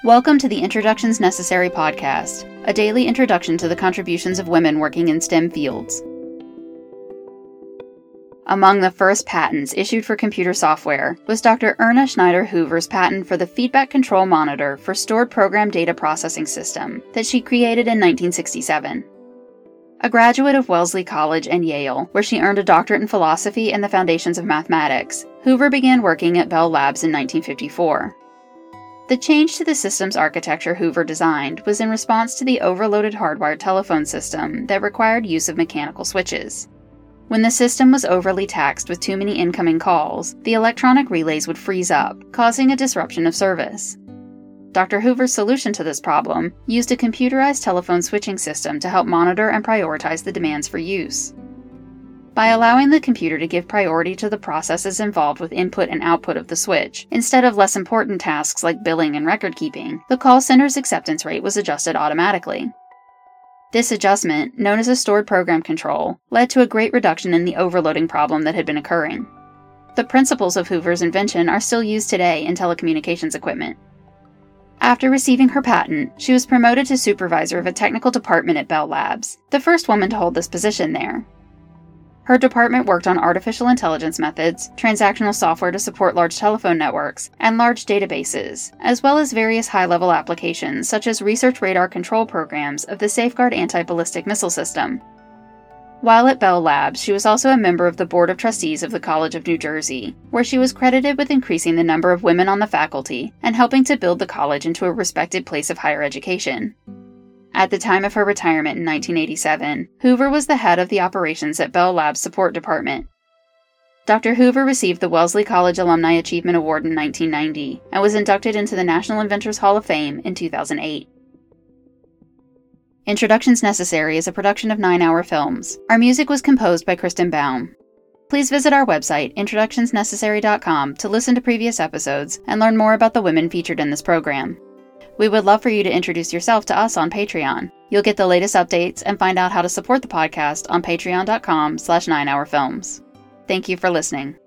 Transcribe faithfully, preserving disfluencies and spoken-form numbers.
Welcome to the Introductions Necessary podcast, a daily introduction to the contributions of women working in STEM fields. Among the first patents issued for computer software was Doctor Erna Schneider Hoover's patent for the feedback control monitor for stored program data processing system that she created in nineteen sixty-seven. A graduate of Wellesley College and Yale, where she earned a doctorate in philosophy and the foundations of mathematics, Hoover began working at Bell Labs in nineteen fifty-four. The change to the system's architecture Hoover designed was in response to the overloaded hardwired telephone system that required use of mechanical switches. When the system was overly taxed with too many incoming calls, the electronic relays would freeze up, causing a disruption of service. Doctor Hoover's solution to this problem used a computerized telephone switching system to help monitor and prioritize the demands for use. By allowing the computer to give priority to the processes involved with input and output of the switch, instead of less important tasks like billing and record keeping, the call center's acceptance rate was adjusted automatically. This adjustment, known as a stored program control, led to a great reduction in the overloading problem that had been occurring. The principles of Hoover's invention are still used today in telecommunications equipment. After receiving her patent, she was promoted to supervisor of a technical department at Bell Labs, the first woman to hold this position there. Her department worked on artificial intelligence methods, transactional software to support large telephone networks, and large databases, as well as various high-level applications such as research radar control programs of the Safeguard anti-ballistic missile system. While at Bell Labs, she was also a member of the Board of Trustees of the College of New Jersey, where she was credited with increasing the number of women on the faculty and helping to build the college into a respected place of higher education. At the time of her retirement in nineteen eighty-seven, Hoover was the head of the operations at Bell Labs Support Department. Doctor Hoover received the Wellesley College Alumni Achievement Award in nineteen ninety and was inducted into the National Inventors Hall of Fame in two thousand eight. Introductions Necessary is a production of Nine Hour Films. Our music was composed by Kristen Baum. Please visit our website, introductions necessary dot com, to listen to previous episodes and learn more about the women featured in this program. We would love for you to introduce yourself to us on Patreon. You'll get the latest updates and find out how to support the podcast on patreon dot com slash nine hour films. Thank you for listening.